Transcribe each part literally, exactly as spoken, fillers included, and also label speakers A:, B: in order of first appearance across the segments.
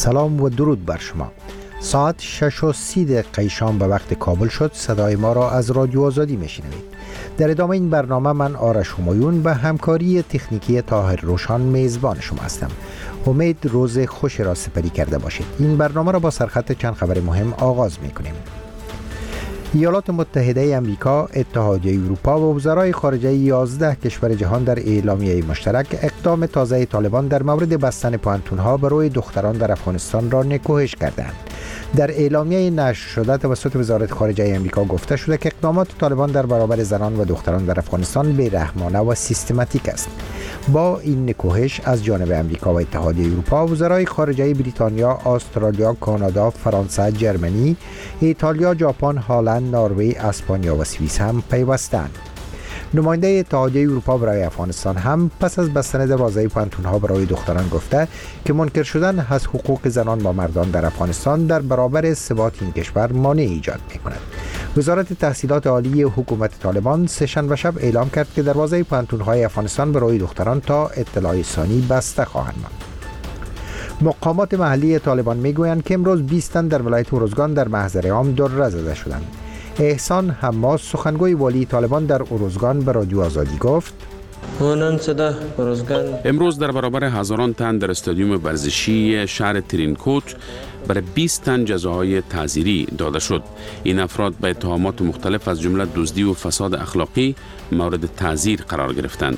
A: سلام و درود بر شما. ساعت شش و سی دقیقه شام به وقت کابل شد. صدای ما را از رادیو آزادی میشنوید. در ادامه این برنامه من آرش همایون به همکاری تکنیکی طاهر روشان میزبان شما هستم. امید روز خوش را سپری کرده باشید. این برنامه را با سرخط چند خبر مهم آغاز میکنیم. ایالات متحده آمریکا، اتحادیه اروپا و وزرای خارجه یازده کشور جهان در اعلامیه مشترک اقدام تازه طالبان در مورد بستن پانتونها برای دختران در افغانستان را نکوهش کردند. در اعلامیه نشر شده توسط وزارت خارجه آمریکا گفته شده که اقدامات طالبان در برابر زنان و دختران در افغانستان بی‌رحمانه و سیستماتیک است. با این نکوهش از جانب آمریکا و اتحادیه اروپا، وزرای خارجه بریتانیا، استرالیا، کانادا، فرانسه، جرمنی، ایتالیا، ژاپن، هلند، نروژ، اسپانیا و سوئیس هم پیوستند. نماینده اتحادیه اروپا برای افغانستان هم پس از بستن دروازه پانتونها برای دختران گفته که منکر شدن از حقوق زنان با مردان در افغانستان در برابر ثبات این کشور مانع ایجاد می‌کند. وزارت تحصیلات عالی حکومت طالبان سه‌شنبه شب اعلام کرد که دروازه پانتونهای افغانستان برای دختران تا اطلاع ثانی بسته خواهند ماند. مقامات محلی طالبان میگویند که امروز بیست تن در ولایت اروزگان در محضر عام دره زده شدند. احسان حماس، سخنگوی والی طالبان در اروزگان، به رادیو آزادی گفت:
B: امروز در برابر هزاران تن در استادیوم ورزشی شهر ترینکوت برای بیست تن جزاهای تعزیری داده شد. این افراد به اتهامات مختلف از جمله دزدی و فساد اخلاقی مورد تعزیر قرار گرفتند.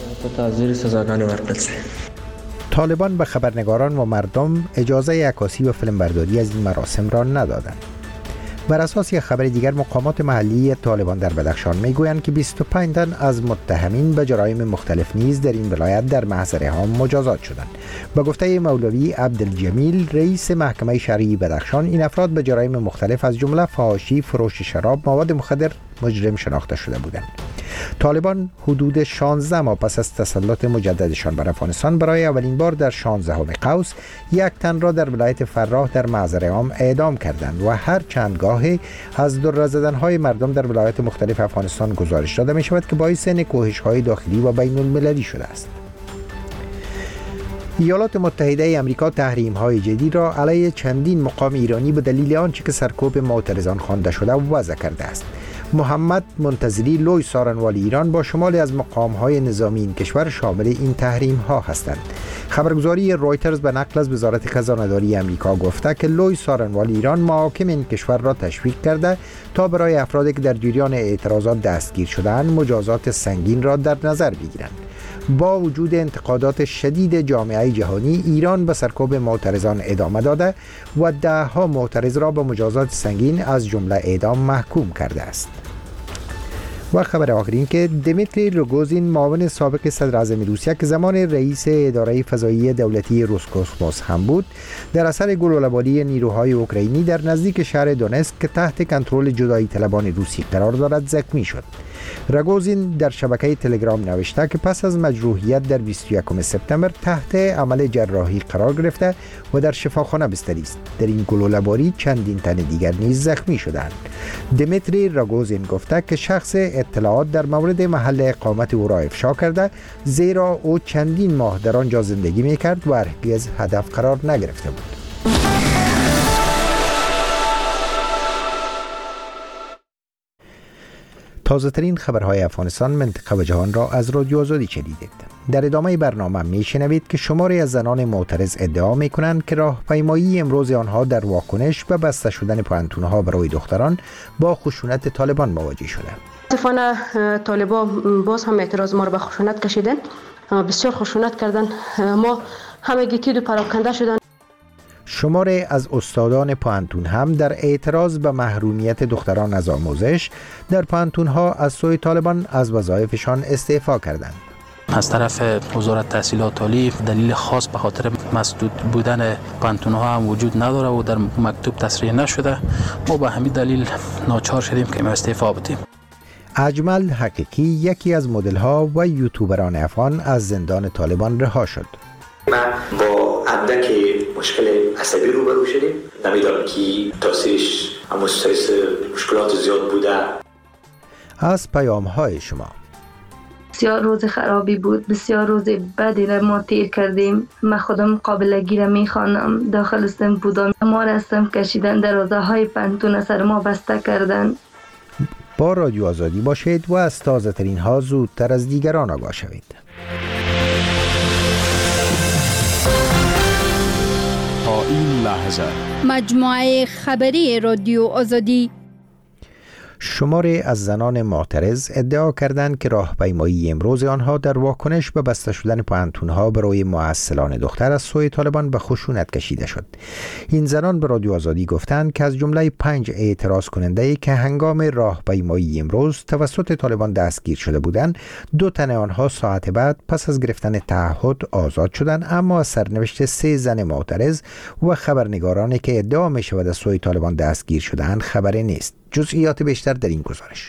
A: طالبان به خبرنگاران و مردم اجازه عکاسی و فیلمبرداری از این مراسم را ندادند. بر اساس یک خبر دیگر، مقامات محلی طالبان در بدخشان میگویند که بیست و پنج تن از متهمین به جرایم مختلف نیز در این ولایت در محضر عام مجازات شدند. به گفته مولوی عبدالجمیل، رئیس محکمه شرعی بدخشان، این افراد به جرایم مختلف از جمله فحاشی، فروش شراب، مواد مخدر مجرم شناخته شده بودند. طالبان حدود شانزده ماه پس از تسلط مجددشان بر افغانستان برای اولین بار در شانزدهم قوس یک تن را در ولایت فراه در محضر عام اعدام کردند و هر چند گاهی از دره زدن‌های مردم در ولایت مختلف افغانستان گزارش داده می شود که باعث نکوهش‌های داخلی و بین المللی شده است. ایالات متحده آمریکا تحریم‌های جدی را علیه چندین مقام ایرانی به دلیل آنچه که سرکوب معترضان خوانده شده وضع کرده است. محمد منتظری، لوی سارنوالی ایران، با شماری از مقام‌های نظامی این کشور شامل این تحریم‌ها هستند. خبرگزاری رویترز به نقل از وزارت خزانه‌داری آمریکا گفته که لوی سارنوالی ایران محاکم این کشور را تشویق کرده تا برای افرادی که در جریان اعتراضات دستگیر شده‌اند مجازات سنگین را در نظر بگیرند. با وجود انتقادات شدید جامعه جهانی، ایران به سرکوب معترضان ادامه داده و ده‌ها معترض را به مجازات سنگین از جمله اعدام محکوم کرده است. و خبر آخرین که دمیتری روگوزین، معاون سابق صدر اعظم روسیه که زمان رئیس اداره فضایی دولتی روسکوسموس هم بود، در اثر گلوله‌باری نیروهای اوکراینی در نزدیک شهر دونتسک که تحت کنترل جدایی طلبان روسی قرار دارد زخمی شد. روگوزین در شبکه تلگرام نوشته که پس از مجروحیت در بیست و یکم سپتامبر تحت عمل جراحی قرار گرفته و در شفاخانه بستری است. در این گلوله‌باری چندین تن دیگر نیز زخمی شدند. دمیتری روگوزین گفته که شخص اطلاعات در مورد محل اقامت او را افشا کرده، زیرا او چندین ماه در آنجا زندگی می‌کرد و هرگز هدف قرار نگرفته بود. تازه ترین خبرهای افغانستان، منطقه و جهان را از رادیو آزادی شنیدید. در ادامه برنامه میشنوید که شماری از زنان معترض ادعا میکنند که راهپیمایی امروز آنها در واکنش به بسته شدن پانتونها برای دختران با خشونت طالبان مواجه شده.
C: متاسفانه طالبان باز هم اعتراض ما را به خشونت کشیدن، بسیار خشونت کردن، ما همگی تید و پراکنده شدن.
A: شماری از استادان پانتون هم در اعتراض به محرومیت دختران از آموزش در پانتونها از سوی طالبان از وظایفشان استعفا کردند.
D: از طرف وزارت تحصیلات عالی دلیل خاص به خاطر مسدود بودن پانتونها هم وجود نداره و در مکتوب تصریح نشده. ما به همین دلیل ناچار شدیم که ما استعفا بدیم.
A: اجمل حقیقی، یکی از مدل ها و یوتیوبران افغان، از زندان طالبان رها شد.
E: ما با اندک مشکل عصبی روبرو شدیم. نمیدونم که تاثیرش هم استرس مشکلات زیاد بوده.
A: از پیام های شما.
F: بسیار روز خرابی بود، بسیار روز بدی را ما تیر کردیم. من خودم قابلگی را میخوانم، داخل سم بودم، ما را سم کشیدن، دروازه های پنتون سر ما بسته کردن.
A: با رادیو آزادی باشید و از تازه ترین ها زودتر از دیگران آگاه شوید.
G: تا این لحظه
H: مجموعه خبری رادیو آزادی.
A: شماری از زنان معترض ادعا کردند که راهپیمایی امروز آنها در واکنش به بسته شدن پانتونها برای معسلان دختر از سوی طالبان به خشونت کشیده شد. این زنان به رادیو آزادی گفتند که از جمله پنج اعتراض کننده که هنگام راهپیمایی امروز توسط طالبان دستگیر شده بودند، دو تن آنها ساعت بعد پس از گرفتن تعهد آزاد شدند، اما از سرنوشت سه زن معترض و خبرنگارانی که ادعا می شود از سوی طالبان دستگیر شدند خبری نیست. جزئیات بیشتر در این گزارش.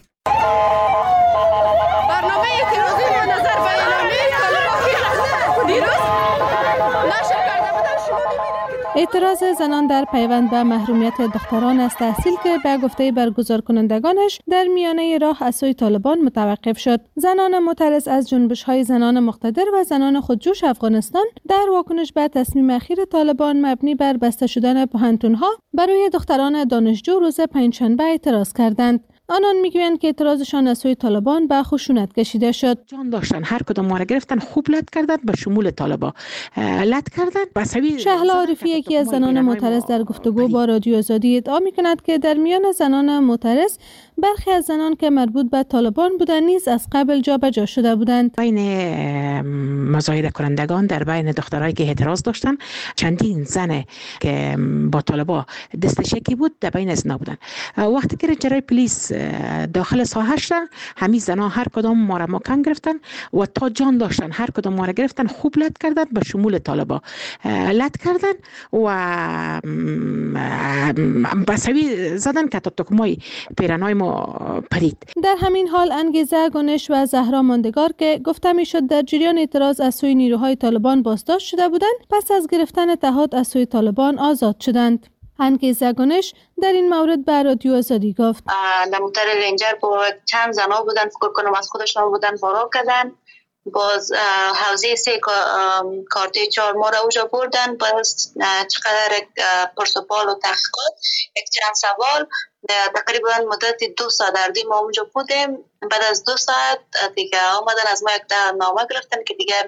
I: برنامه اعتراضی منظر به اعلامیه طالبان دیروز نشر کرده بودن. شما می‌بینید
J: اعتراض زنان در پیوند به محرومیت دختران از تحصیل که به گفته برگزار کنندگانش در میانه راه از سوی طالبان متوقف شد. زنان معترض از جنبش‌های زنان مقتدر و زنان خودجوش افغانستان در واکنش به تصمیم اخیر طالبان مبنی بر بسته شدن پوهنتون‌ها برای دختران دانشجو روز پنجشنبه اعتراض کردند. آنان میگویند که اعتراضشان از سوی طالبان به خشونت کشیده شد.
K: جان داشتن، هر کدام ما را گرفتن، خوب لط کردند، به شمول طالبا لط کردند. بسوی
J: شهلا عارفی یکی از زنان معترض در گفتگو با رادیو آزادی ادعا میکند که در میان زنان معترض برخی از زنان که مربوط به طالبان بودند نیز از قبل جابجا شده بودند.
K: بین مظاهره کنندگان در بین دخترایی که اعتراض داشتند چندین زن که با طالبا دستشکی بود در بین از نبودند. وقتی که جرای پلیس داخل ساحه شدن، همین زنان هر کدام ما را محکم گرفتن و تا جان داشتن هر کدام ما را گرفتن، خوب لط کردن، به شمول طالبا لط کردن و بسوی زدن که تا تکمای پیرنای ما پرید.
J: در همین حال انگیزه گنش و زهرا ماندگار که گفته میشد در جریان اعتراض از سوی نیروهای طالبان بازداشت شده بودند، پس از گرفتن تعهد از سوی طالبان آزاد شدند. انگیزه گنش در این مورد به رادیو آزادی گفت:
L: نموتر رنجر با چند زنا بودن، فکر کنم از خودشان بودن، فرار کردن. باز حوزه سه کارته چهار ما را اوجا بردن. باز چقدر پرسپال و تحقیقات، یک چند سوال، تقریبا مدت دو ساعت در دی ما اونجا بودیم. بعد از دو ساعت دیگه آمدن از ما یک نامه گرفتن که دیگر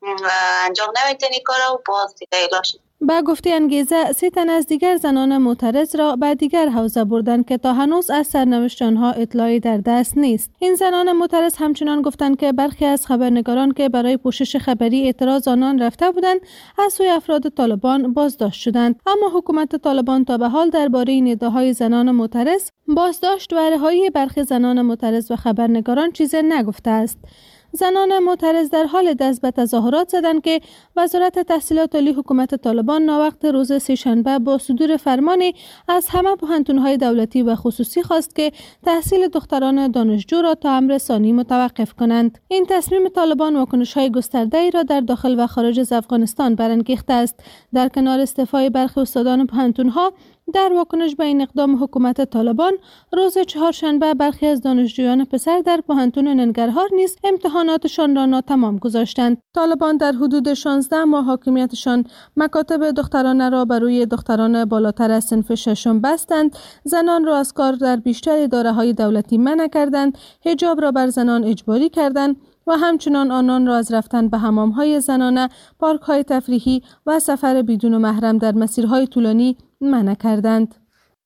L: انجام نمیتونی کارا و باز دیگه اعلام شد.
J: با گفته انگیزه، سه تن از دیگر زنان معترض را به دیگر حوزه بردند که تا هنوز از سرنوشت آنها اطلاعی در دست نیست. این زنان معترض همچنان گفتند که برخی از خبرنگاران که برای پوشش خبری اعتراض آنان رفته بودند از سوی افراد طالبان بازداشت شدند، اما حکومت طالبان تا به حال درباره این ادعاهای زنان معترض، بازداشت و رهایی برخی زنان معترض و خبرنگاران چیزی نگفته است. زنان معترض در حال دست به تظاهرات زدند که وزارت تحصیلات عالی حکومت طالبان ناوقت روز سه‌شنبه با صدور فرمانی از همه پوهنتون‌های دولتی و خصوصی خواست که تحصیل دختران دانشجو را تا امر ثانی متوقف کنند. این تصمیم طالبان واکنش‌های گسترده‌ای را در داخل و خارج از افغانستان برانگیخته است. در کنار استعفای برخی استادان پوهنتون‌ها، در واکنش به این اقدام حکومت طالبان، روز چهارشنبه برخی از دانشجویان پسر در پوهنتون ننگرهار نیز امتحاناتشان را ناتمام گذاشتند. طالبان در حدود شانزده ماه حاکمیتشان مکاتب دخترانه را برای دختران بالاتر از صنف ششم بستند، زنان را از کار در بیشتر اداره‌های دولتی منع کردند، حجاب را بر زنان اجباری کردند و همچنان آنان را از رفتن به حمام‌های زنانه، پارک‌های تفریحی و سفر بدون محرم در مسیرهای طولانی منع کردند.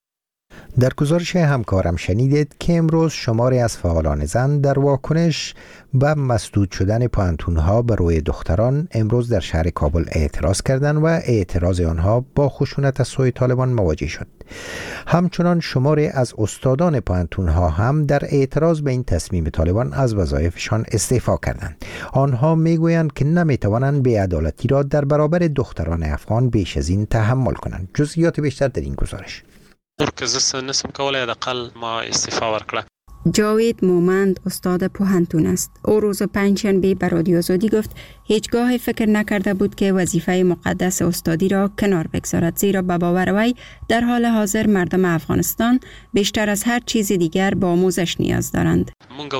A: در گزارش همکارم شنیدید که امروز شماری از فعالان زن در واکنش به مسدود شدن پوهنتون‌ها به روی دختران امروز در شهر کابل اعتراض کردند و اعتراض آنها با خشونت از سوی طالبان مواجه شد. همچنان شماری از استادان پوهنتون‌ها هم در اعتراض به این تصمیم طالبان از وظایفشان استعفا کردند. آنها میگویند که نمیتوانند بی‌عدالتی را در برابر دختران افغان بیش از این تحمل کنند. جزئیات بیشتر در این گزارش.
M: ورکه زه نسم کولای د اقل ما استعفا ورکړه. جاوید مومند استاد پوهنتون است. او روز پنجشنبه به رادیو آزادی گفت هیچگاه فکر نکرده بود که وظیفه مقدس استادی را کنار بگذارد، زیرا به باور وی در حال حاضر مردم افغانستان بیشتر از هر چیز دیگر به آموزش نیاز دارند.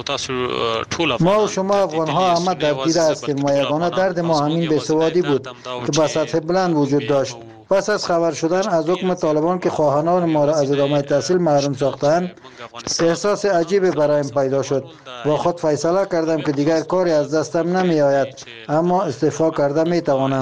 N: ما و شما افغان ها همه در دیده هستیم و یگانه درد ما همین بیسوادی بود که به سطح بلند وجود داشت. پس از خبر شدن از حکم طالبان که خواهانان ما را از ادامه تحصیل محروم ساختند، احساس عجیبی برایم پیدا شد و خود فیصله کردم که دیگر کاری از دستم نمی آید، اما استعفا کرده می توانم.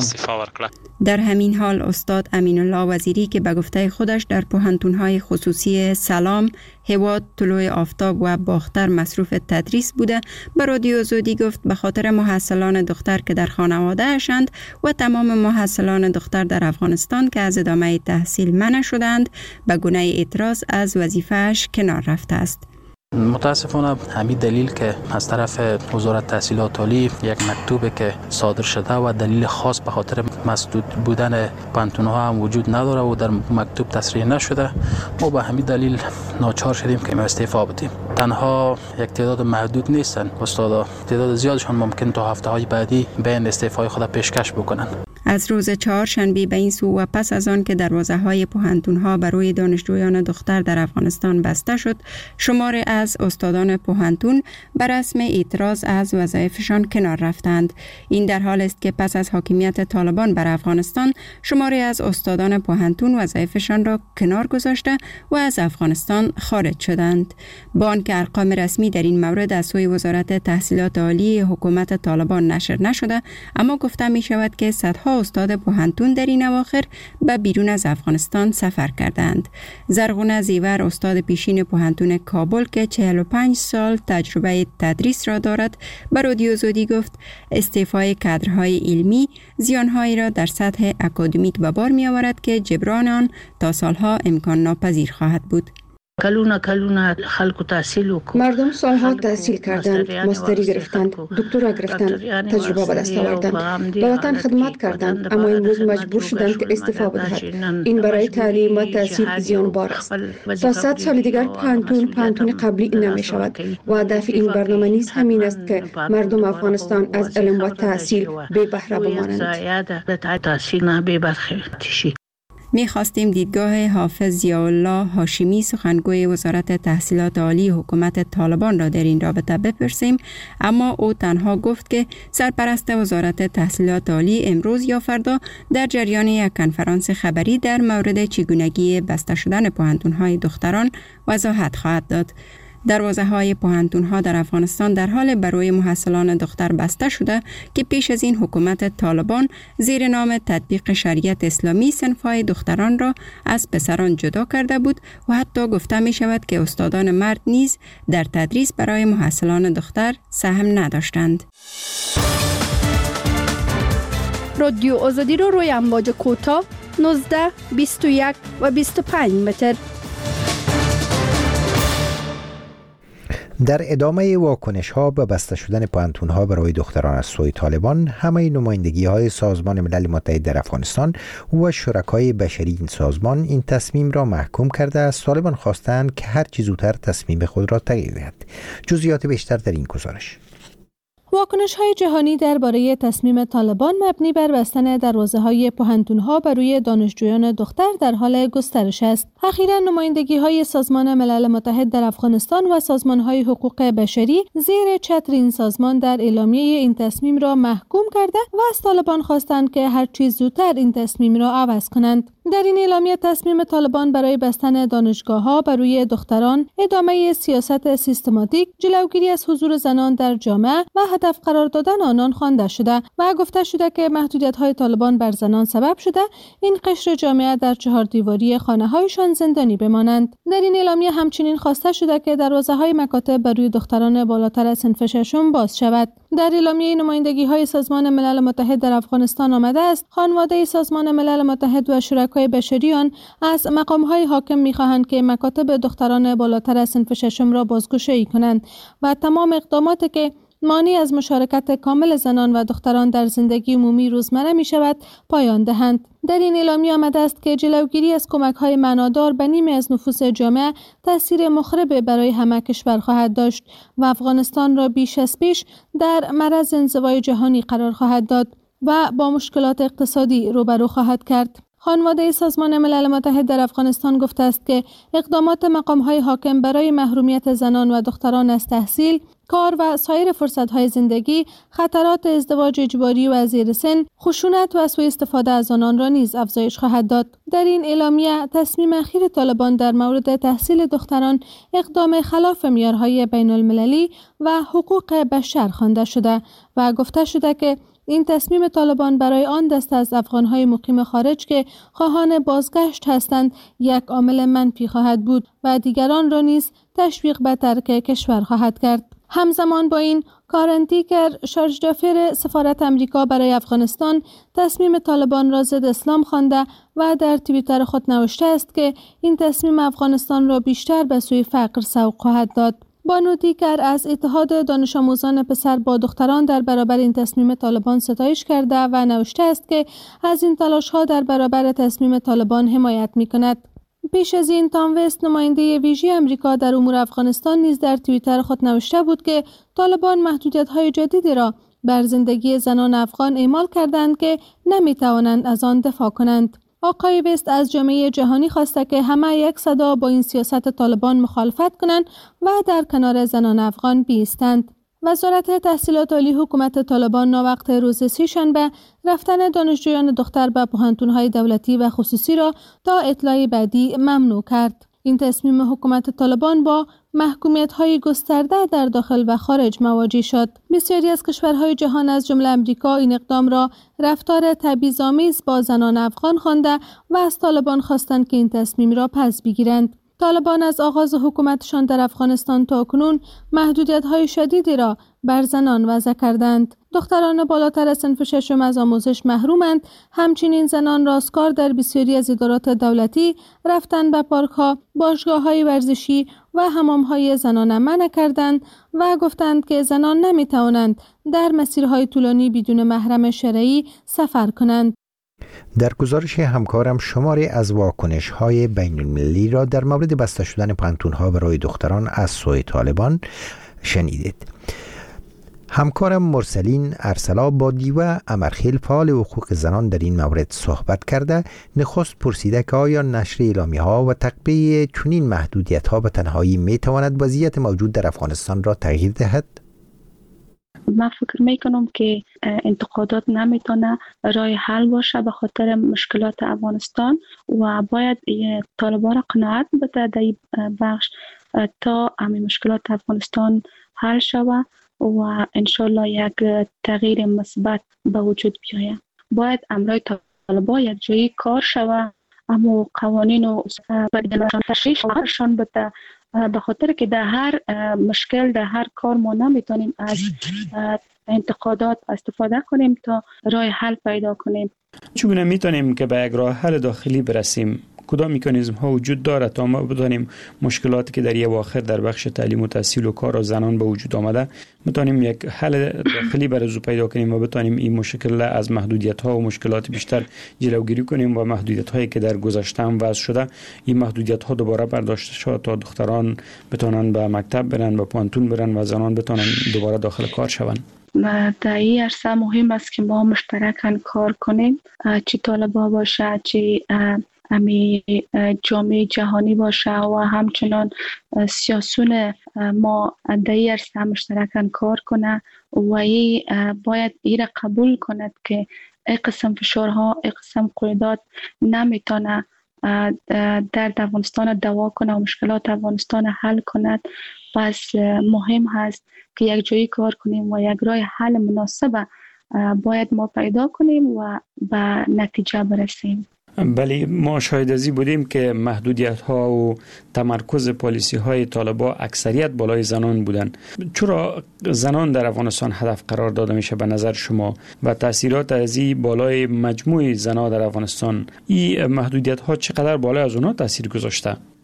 M: در همین حال استاد امین الله وزیری که به گفته خودش در پوهنتون‌های خصوصی سلام، هواد، طلوع آفتاب و باختر مصروف تدریس بوده، به رادیو آزادی گفت به خاطر محصلان دختر که در خانواده اشند و تمام محصلان دختر در افغانستان که از ادامه تحصیل منع شدند، به گونه اعتراض از وظیفه‌اش کنار رفته است.
D: متاسفانه همین دلیل که از طرف وزارت تحصیلات عالی یک مکتوبی که صادر شده و دلیل خاص به خاطر مسدود بودن پانتون‌ها هم وجود نداره و در مکتوب تصریح نشده، ما به همین دلیل ناچار شدیم که ما استعفا بدیم. تنها یک تعداد محدود نیستن استادا، تعداد زیادشان ممکن تا هفته‌های بعدی بیان استعفای خود پیشکش بکنن.
M: از روز چهارشنبه به این سو و پس از آن که دروازه‌های پوهنتون‌ها برای دانشجویان دختر در افغانستان بسته شد، شماری از استادان پوهنتون بر رسم اعتراض از وظایفشان کنار رفتند. این در حال است که پس از حاکمیت طالبان بر افغانستان، شماری از استادان پوهنتون وظایفشان را کنار گذاشته و از افغانستان خارج شدند. با آنکه ارقام رسمی در این مورد از سوی وزارت تحصیلات عالی حکومت طالبان نشر نشده، اما گفته می شود که صدها استاد پوهنتون در این اواخر به بیرون از افغانستان سفر کردند. زرغونه زیور استاد پیشین پوهنتون کابل که چهل و پنج سال تجربه تدریس را دارد، به رادیو آزادی گفت استعفای کادرهای علمی زیانهایی را در سطح اکادمیک به بار می آورد که جبران آن تا سالها امکان ناپذیر خواهد بود.
O: کلونه کلونه خلکو تحصیل وکړو،
P: مردم سالها تحصیل کردند، ماستری گرفتند، دکترا گرفتند، تجربه به دست آوردند، به وطن خدمت کردند، اما امروز مجبور شدند که استعفا بدهند. این برای تعلیم و تحصیل زیانبار است. تا صد سال دیگر پانتون پانتون قبلی نمی شود و هدف این برنامه نیز همین است که مردم افغانستان از علم و تحصیل بی بهره بمانند.
M: می خواستیم دیدگاه حافظ ضیاءالله هاشمی سخنگوی وزارت تحصیلات عالی حکومت طالبان را در این رابطه بپرسیم، اما او تنها گفت که سرپرست وزارت تحصیلات عالی امروز یا فردا در جریان یک کنفرانس خبری در مورد چگونگی بسته شدن پوهنتون‌های دختران وضاحت خواهد داد. دروازه‌های پوهنتون‌ها در افغانستان در حال برای محصلان دختر بسته شده که پیش از این حکومت طالبان زیر نام تطبیق شریعت اسلامی صنف‌های دختران را از پسران جدا کرده بود و حتی گفته می شود که استادان مرد نیز در تدریس برای محصلان دختر سهم نداشتند.
H: رادیو آزادی رو روی امواج کوتاه نوزده، بیست و یک و بیست و پنج متر.
A: در ادامه واکنش ها به بسته شدن پوهنتون ها برای دختران از سوی طالبان، همه نمایندگی های سازمان ملل متحد در افغانستان و شرکای بشری این سازمان این تصمیم را محکوم کرده از طالبان خواستند که هر چه زودتر تصمیم خود را تغییر دهد. جزئیات بیشتر در این گزارش.
J: واکنش‌های جهانی درباره تصمیم طالبان مبنی بر بستن دروازه‌های پوهنتون‌ها بر روی دانشجویان دختر در حال گسترش است. اخیراً نمایندگی‌های سازمان ملل متحد در افغانستان و سازمان‌های حقوق بشری زیر چتر این سازمان در اعلامیه این تصمیم را محکوم کرده و از طالبان خواستند که هر چیز زودتر این تصمیم را عوض کنند. در این اعلامیه تصمیم طالبان برای بستن دانشگاه‌ها بر روی دختران، ادامه سیاست سیستماتیک، جلوگیری از حضور زنان در جامعه و هدف قرار دادن آنان خوانده شده و گفته شده که محدودیت‌های طالبان بر زنان سبب شده این قشر جامعه در چهار دیواری خانه‌هایشان زندانی بمانند. در این اعلامیه همچنین خواسته شده که دروازه‌های مکاتب بر روی دختران بالاتر از صنف ششم باز شود. در اعلامیه نمایندگی‌های سازمان ملل متحد در افغانستان آمده است خانواده سازمان ملل متحد و شرکای بشری آن از مقام‌های حاکم می‌خواهند که مکاتب دختران بالاتر از صنف ششم را بازگشایی کنند و تمام اقداماتی که مانع از مشارکت کامل زنان و دختران در زندگی عمومی روزمره می شود پایان دهند. در این اعلامیه آمده است که جلوگیری از کمک‌های معنادار به نیمی از نفوس جامعه تأثیر مخرب برای همه کشور خواهد داشت و افغانستان را بیش از پیش در معرض انزوای جهانی قرار خواهد داد و با مشکلات اقتصادی روبرو خواهد کرد. خانواده سازمان ملل متحد در افغانستان گفته است که اقدامات مقام‌های حاکم برای محرومیت زنان و دختران از تحصیل، کار و سایر فرصت‌های زندگی، خطرات ازدواج اجباری و زیر سن، خشونت و سوء استفاده از آنان را نیز افزایش خواهد داد. در این اعلامیه تصمیم اخیر طالبان در مورد تحصیل دختران اقدام خلاف معیارهای بین المللی و حقوق بشر خوانده شده و گفته شده که این تصمیم طالبان برای آن دسته از افغانهای مقیم خارج که خواهان بازگشت هستند یک عامل منفی خواهد بود و دیگران را نیز تشویق به ترک کشور خواهد کرد. همزمان با این، کارن تیکر، شارژدافر سفارت امریکا برای افغانستان، تصمیم طالبان را ضد اسلام خوانده و در توییتر خود نوشته است که این تصمیم افغانستان را بیشتر به سوی فقر سوق خواهد داد. بانو تیکر از اتحاد دانش آموزان پسر با دختران در برابر این تصمیم طالبان ستایش کرده و نوشته است که از این تلاش‌ها در برابر تصمیم طالبان حمایت می‌کند. پیش از این تام وست، نماینده ویژه امریکا در امور افغانستان، نیز در توییتر خود نوشته بود که طالبان محدودیت‌های جدیدی را بر زندگی زنان افغان اعمال کردند که نمی‌توانند از آن دفاع کنند. آقای وست از جامعه جهانی خواسته که همه یک صدا با این سیاست طالبان مخالفت کنند و در کنار زنان افغان بایستند. وزارت تحصیلات عالی حکومت طالبان ناوقت روز سه‌شنبه رفتن دانشجویان دختر به پوهنتون‌های دولتی و خصوصی را تا اطلاع بعدی ممنوع کرد. این تصمیم حکومت طالبان با محکومیت‌های گسترده در داخل و خارج مواجه شد. بسیاری از کشورهای جهان از جمله امریکا این اقدام را رفتار تبعیض‌آمیز با زنان افغان خوانده و از طالبان خواستند که این تصمیم را پس بگیرند. طالبان از آغاز حکومتشان در افغانستان تا کنون محدودیت‌های شدیدی را بر زنان وضع کردند. دختران بالاتر از صنف ششم از آموزش محرومند. همچنین زنان راستکار در بسیاری از ادارات دولتی رفتن به پارک‌ها، باشگاه‌های ورزشی و حمام‌های زنانه منع کردند و گفتند که زنان نمی‌توانند در مسیرهای طولانی بدون محرم شرعی سفر کنند.
A: در گزارش همکارم شماری از واکنش‌های بین المللی را در مورد بسته شدن پانتون‌ها برای دختران از سوی طالبان شنیدید. همکارم مرسلین ارسلا با دیوه امرخیل فعال حقوق زنان در این مورد صحبت کرده نخست پرسیده که آیا نشر اعلامیه‌ها و تقویه چنین محدودیت‌ها به تنهایی می‌تواند وضعیت موجود در افغانستان را تغییر دهد؟
Q: من فکر میکنم که انتقادات نمیتونه راه حل باشه به خاطر مشکلات افغانستان و باید طالبان را قناعت بده در این بخش تا همین مشکلات افغانستان حل شود و انشالله یک تغییر مثبت به وجود بیاید. باید امرای طالبان یک جایی کار شود، اما قوانین و تشریحشان بده به خاطر که در هر مشکل در هر کار ما نمیتونیم از انتقادات استفاده کنیم تا راه حل پیدا کنیم.
R: چگونه میتونیم که به یک راه حل داخلی برسیم؟ کدام مکانیزم ها وجود دارد تا ما بدانیم مشکلاتی که در اواخر در بخش تعلیم و تحصیل و کار و زنان به وجود آمده میتونیم یک حل داخلی برای پیدا کنیم و بتونیم این مشکل از محدودیت ها و مشکلات بیشتر جلوگیری کنیم و محدودیت هایی که در گذشته هم وضع شده این محدودیت ها دوباره برداشته شود تا دختران بتونن به مکتب برن به پوهنتون برن و زنان بتونن دوباره داخل کار شوند.
Q: در این عرصه مهم است که ما مشترکاً کار کنیم، چه طالبان باشه چه امی جامعه جهانی باشه و همچنان سیاسون ما در این عرصه مشترکاً کار کنه و ای باید این را قبول کند که این قسم فشارها این قسم قیودات نمیتونه در افغانستان دوا کنه و مشکلات افغانستان حل کند. پس مهم هست که یک جایی کار کنیم و یک راه حل مناسب باید ما پیدا کنیم و به نتیجه برسیم.
R: بله، ما شاهد ازی بودیم که محدودیت ها و تمرکز پالیسی های طالبان اکثریت بالای زنان بودند. چرا زنان در افغانستان هدف قرار داده میشه به نظر شما و تاثیرات از این بالای مجموع زنان در افغانستان این محدودیت ها چقدر بالای از اونها تاثیر گذاشته؟
Q: این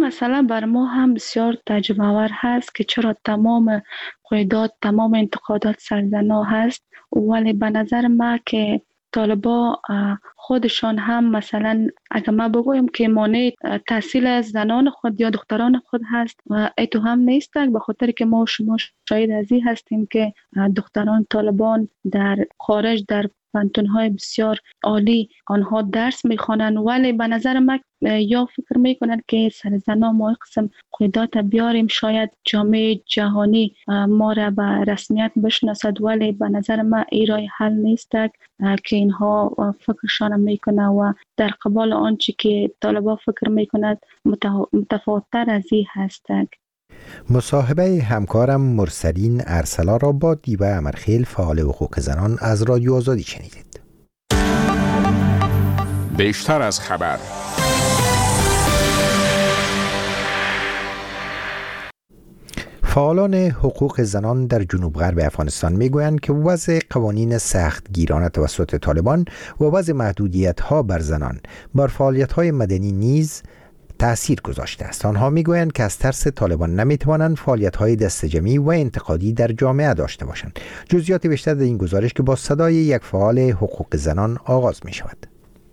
Q: مسئله بر ما هم بسیار تجربه آور هست که چرا تمام قیودات، تمام انتقادات سرزنا هست، ولی به نظر ما که طالبا خودشان هم مثلا اگر ما بگویم که مانع تحصیل زنان خود یا دختران خود هست و ایتو هم نیست، به خاطر که ما و شما شاید ازی هستیم که دختران طالبان در خارج در پانتون‌های بسیار عالی آنها درس میخوانند، ولی به نظر من یا فکر میکنند که سر زنا ما قسم قیودات بیاریم شاید جامعه جهانی ما را به رسمیت بشناسد، ولی به نظر من ای راه حل نیست که اینها فکرشان میکنه و در قبال آنچه که طالبا فکر میکند متفاوت‌تر از این هست.
A: مصاحبه همکارم مرسلین ارسلا را با دیبا امرخیل فعال حقوق زنان از رادیو آزادی شنیدید.
G: بیشتر از خبر.
A: فعالان حقوق زنان در جنوب غرب افغانستان میگویند که وضع قوانین سخت گیرانه توسط طالبان و وضع محدودیت‌ها بر زنان بر فعالیت‌های مدنی نیز تأثیر گذاشته است. آنها میگویند که از ترس طالبان نمیتوانند فعالیت‌های دستجمعی و انتقادی در جامعه داشته باشند. جزئیات بیشتر در این گزارش که با صدای یک فعال حقوق زنان آغاز می شود.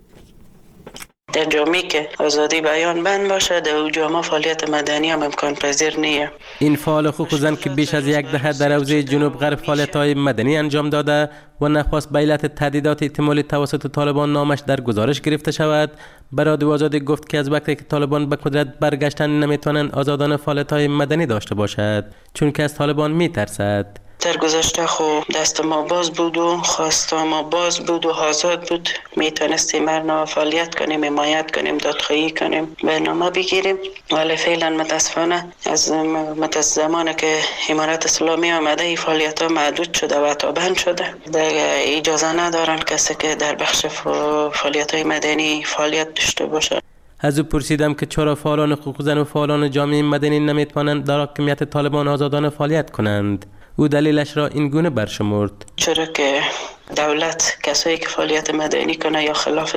S: در جامعه که آزادی بیان بند باشه، در او جامعه فعالیت مدنی هم امکان پذیر نیه.
T: این فعال حقوق زن که بیش از یک دهه در حوزه جنوب غرب فعالیت‌های مدنی انجام داده و نخواست به علت تهدیدات احتمالی توسط طالبان نامش در گزارش گرفته شود، به رادیو آزادی گفت که از وقتی که طالبان به قدرت برگشتن نمیتوانند آزادانه فعالیت‌های مدنی داشته باشد، چون که از طالبان میترسد.
S: در گذشته خو دست ما باز بود و خواسته ما باز بود و آزاد بود، میتونستیم مرنا فعالیت کنیم، حمایت کنیم، دادخواهی کنیم، برنامه بگیریم، ولی فعلا متاسفانه از متأسف زمانی که امارت اسلامی آمده این فعالیت ها محدود شده و تا بند شده، اجازه ندارن کسی که در بخش فعالیت های مدنی فعالیت داشته باشه.
T: از او پرسیدم که چرا فعالان حقوق زن و فعالان جامعه مدنی نمیتوانند در حاکمیت طالبان آزادانه فعالیت کنند. او دلیلش را این گونه برشمرد:
S: چرا که دولت کسایی که فعالیت مدنی کنه یا خلاف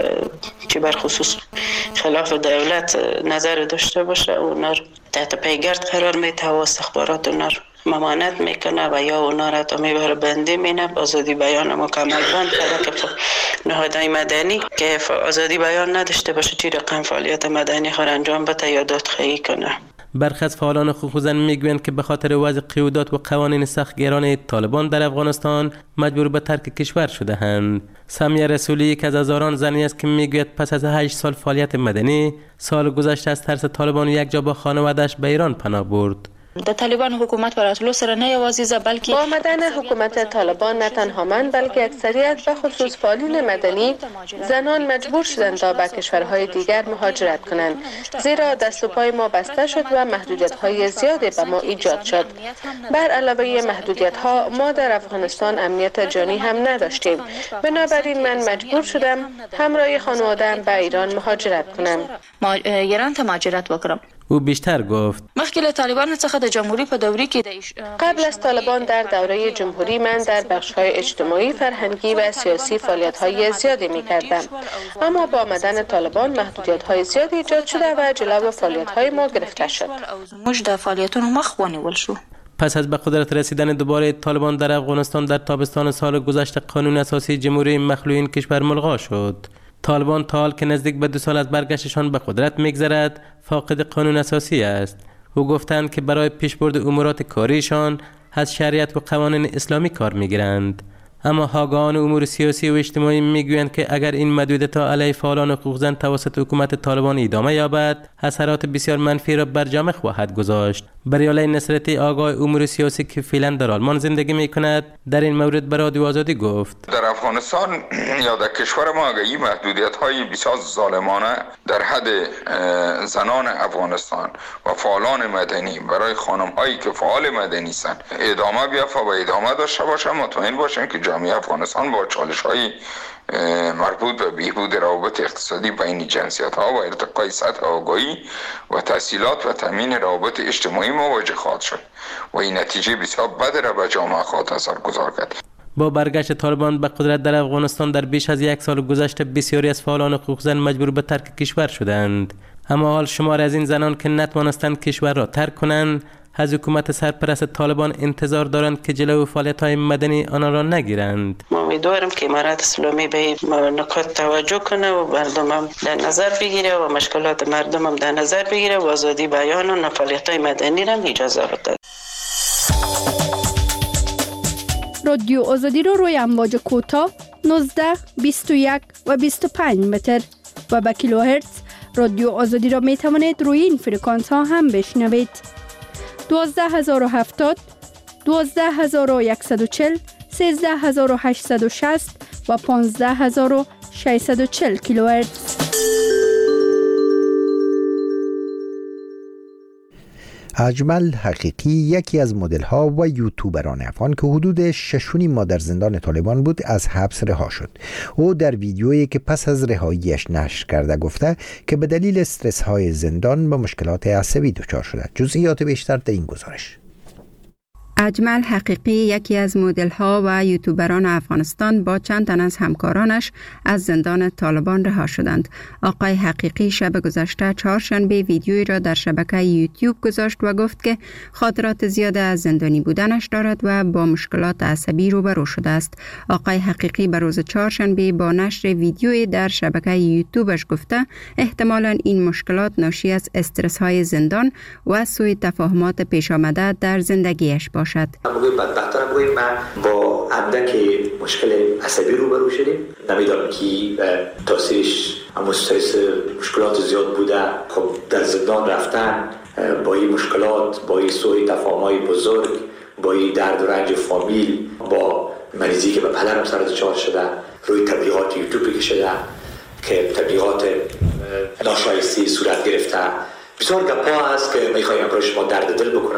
S: چی بر خصوص خلاف دولت نظر داشته باشه، اونا رو تحت پیگرد قرار میده و استخبارات اونا رو ممانعت میکنه و یا اونا را تا میبره بندی مینه. آزادی بیان مکمل بند کرده که نهادهای مدنی که آزادی بیان نداشته باشه چی رقم فعالیت مدنی خود انجام بده یا دادخواهی کنه.
T: برخی از فعالان حقوق زن میگویند که به خاطر وضع قیودات و قوانین سختگیرانه طالبان در افغانستان مجبور به ترک کشور شده اند. سمیه رسولی یک از هزاران زنی است که میگوید پس از هشت سال فعالیت مدنی، سال گذشته از ترس طالبان یک جا با خانواده‌اش به ایران پناه برد.
U: د طالبان حکومت پر اتلو سره نه یوازې بلکې
C: با آمدن حکومت طالبان نه تنها من بلکه اکثریت به خصوص فعالین مدنی زنان مجبور شدند تا به کشورهای دیگر مهاجرت کنند، زیرا دست و پای ما بسته شد و محدودیت‌های زیادی به ما ایجاد شد. بر علاوه محدودیت‌ها ما در افغانستان امنیت جانی هم نداشتیم، بنابراین من مجبور شدم همراه خانواده‌ام به ایران مهاجرت کنم.
U: ما ایران ته مهاجرت وکړم.
T: او بیشتر گفت:
U: مخکې له طالبان څخه د جمهوریت په دورې کې
C: قبل از طالبان در دوره جمهوری من در بخش‌های اجتماعی، فرهنگی و سیاسی فعالیت‌های زیادی می‌کردم، اما با آمدن طالبان محدودیت‌های زیادی ایجاد شده و جلو فعالیت‌های ما گرفته شد.
U: موږ د فعالیتونو مخ ونیول شو.
T: پس از به قدرت رسیدن دوباره طالبان در افغانستان در تابستان سال گذشته، قانون اساسی جمهوری مخلوعین کشور ملغا شد. طالبان تا حال که نزدیک به دو سال از برگشتشان به قدرت میگذرد، فاقد قانون اساسی است. او گفتند که برای پیشبرد امورات کاریشان از شریعت و قوانین اسلامی کار میگیرند. اما آگاهان امور سیاسی و اجتماعی میگویند که اگر این محدودیت‌ها علیه فعالان حقوق زن توسط حکومت طالبان ادامه یابد، اثرات بسیار منفی را بر جامعه خواهد گذاشت. بریاله نصرتی آگاه امور سیاسی که فعلا در آلمان زندگی میکند در این مورد به رادیو آزادی گفت:
V: در افغانستان یا در کشور ما اگر این محدودیت‌های بسیار ظالمانه در حد زنان افغانستان و فعالان مدنی برای خانم‌هایی که فعال مدنی هستند ادامه بیافته و ادامه داشته باشه، مطمئن باشند که جامعه افغانستان با چالش‌های مربوط به بهبود روابط اقتصادی بین جنسیت‌ها و ارتقای سطح آگاهی و تحصیلات و تامین روابط اجتماعی مواجه خواهد شد و این نتیجه بسیار بد را به جامعه خواهد اثرگذار کرد.
T: با برگشت طالبان به قدرت در افغانستان در بیش از یک سال گذشته بسیاری از فعالان حقوق زن مجبور به ترک کشور شدند. اما حال شمار از این زنان که نتوانستند کشور را ترک کنند از حکومت سرپرست طالبان انتظار دارند که جلو فعالیت‌های مدنی آنها را نگیرند.
S: ما امیدوارم که امارت اسلامی به این نکات توجه کنه و مردم هم در نظر بگیره و مشکلات مردم هم در نظر بگیره و آزادی بیان و فعالیت‌های مدنی را اجازه بده.
H: رادیو آزادی را روی امواج کوتاه نوزده، بیست و یک و بیست و پنج متر و با کیلوهرتز رادیو آزادی را می توانید روی این فرکانس ها هم بشنوید. دوازده هزار و هفتاد، دوازده هزار و صد و چهل، سیزده هزار و هشتصد و شصت و پانزده هزار و ششصد و چهل کیلوهرتز.
A: اجمل حقیقی یکی از مدل ها و یوتیوبران افغان که حدود شش و نیم ماه در زندان طالبان بود از حبس رها شد. او در ویدیویی که پس از رهاییش نشر کرده گفته که به دلیل استرس های زندان به مشکلات عصبی دچار شده. جزئیات بیشتر در این گزارش.
M: اجمل حقیقی یکی از مدل ها و یوتیوبران افغانستان با چند تن از همکارانش از زندان طالبان رها شدند. آقای حقیقی شب گذشته چهارشنبه ویدیویی را در شبکه یوتیوب گذاشت و گفت که خاطرات زیاده از زندانی بودنش دارد و با مشکلات عصبی روبرو شده است. آقای حقیقی به روز چهارشنبه با نشر ویدیویی در شبکه یوتیوبش گفته احتمالاً این مشکلات ناشی از استرس های زندان و سوء تفاهمات پیش آمده در زندگیش باشد. باشد.
B: بگویم بدبختانه بگویم من با اندک مشکل عصبی روبرو شدیم. نمیدونم که تاثیرش هم استرس مشکلات زیاد بوده. خب در زندان رفتن با این مشکلات، با این سوء تفاهم‌های بزرگ، با این درد و رنج فامیل، با مریضی که به پدرم سر دچار شده، روی تبلیغات یوتیوب کشیده که تبلیغات ناشایسته صورت گرفته. بسیار گپا هست که میخوایم برای شما درد دل بکنم.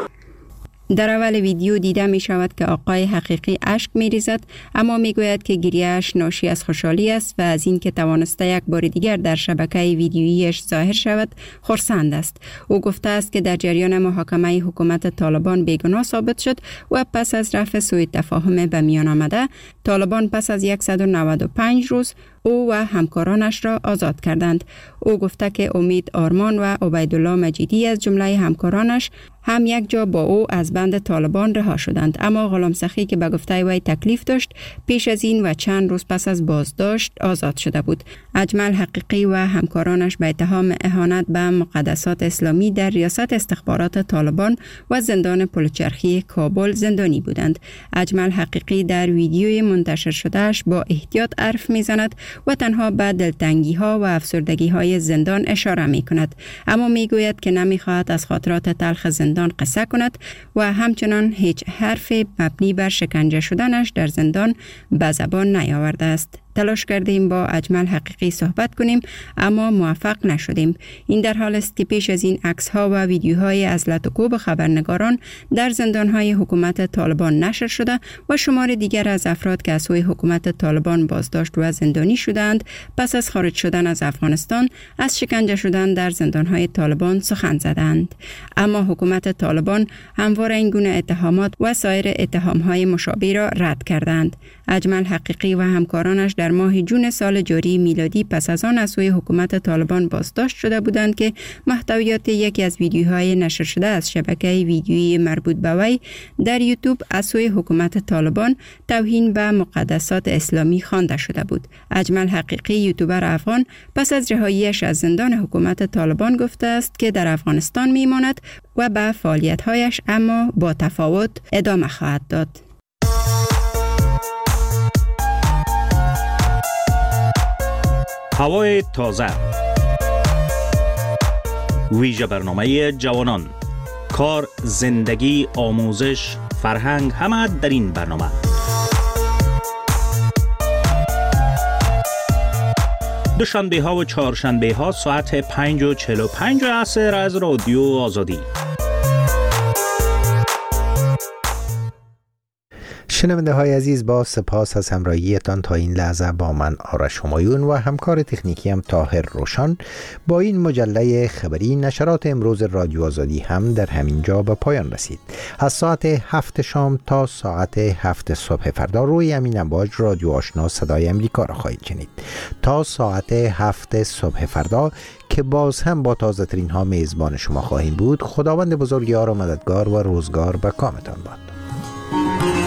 M: در اول ویدیو دیده می شود که آقای حقیقی اشک می ریزد، اما می گوید که گریه‌اش ناشی از خوشحالی است و از این که توانسته یک بار دیگر در شبکه ویدیوییش ظاهر شود خرسند است. او گفته است که در جریان محاکمه حکومت طالبان بیگناه ثابت شد و پس از رفع سوء تفاهم به میان آمده طالبان پس از صد و نود و پنج روز او و همکارانش را آزاد کردند. او گفته که امید آرمان و عبیدالله مجیدی از جمله همکارانش هم یک جا با او از بند طالبان رها شدند، اما غلام سخی که به گفته وی تکلیف داشت پیش از این و چند روز پس از بازداشت آزاد شده بود. اجمل حقیقی و همکارانش به اتهام اهانت به مقدسات اسلامی در ریاست استخبارات طالبان و زندان پلچرخی کابل زندانی بودند. اجمل حقیقی در ویدیوی منتشر شدهش با احتیاط حرف میزند و تنها به دلتنگی ها و افسردگی های زندان اشاره می کند، اما می گوید که نمی خواهد از خاطرات تلخ زندان قصه کند و همچنان هیچ حرف مبنی بر شکنجه شدنش در زندان به زبان نیاورده است. تلاش کردیم با اجمل حقیقی صحبت کنیم اما موفق نشدیم. این در حال است که پیش از این عکس ها و ویدیوهای از لطوکوب خبرنگاران در زندان های حکومت طالبان نشر شده و شمار دیگر از افراد که از سوی حکومت طالبان بازداشت و زندانی شدند پس از خارج شدن از افغانستان از شکنجه شدن در زندان های طالبان سخن زدند. اما حکومت طالبان همواره این گونه اتهامات و سایر اتهام های مشابه را رد کردند. اجمل حقیقی و همکارانش در ماه جون سال جاری میلادی پس از آن از سوی حکومت طالبان بازداشت شده بودند که محتویات یکی از ویدیوهای نشر شده از شبکه ویدیویی مربوط به وی در یوتیوب از سوی حکومت طالبان توهین به مقدسات اسلامی خوانده شده بود. اجمل حقیقی یوتیوبر افغان پس از رهاییش از زندان حکومت طالبان گفته است که در افغانستان میماند و به فعالیت‌هایش اما با تفاوت ادامه خواهد داد.
E: هوای تازه، ویژه برنامه جوانان، کار، زندگی، آموزش، فرهنگ، همه در این برنامه. دوشنبه ها و چهارشنبه ها ساعت پنج و چهل و پنج عصر از رادیو آزادی.
A: شنونده های عزیز، با سپاس از همراهیتان تا این لحظه با من آرش همایون و همکار تکنیکی هم طاهر روشن با این مجله خبری نشرات امروز رادیو آزادی هم در همین جا به پایان رسید. از ساعت هفت شام تا ساعت هفت صبح فردا روی همین امواج رادیو آشنا صدای امریکا را خواهید شنید. تا ساعت هفت صبح فردا که باز هم با تازه ترین ها میزبان شما خواهیم بود. خداوند بزرگوار و مددگار و روزگار به کامتان باد.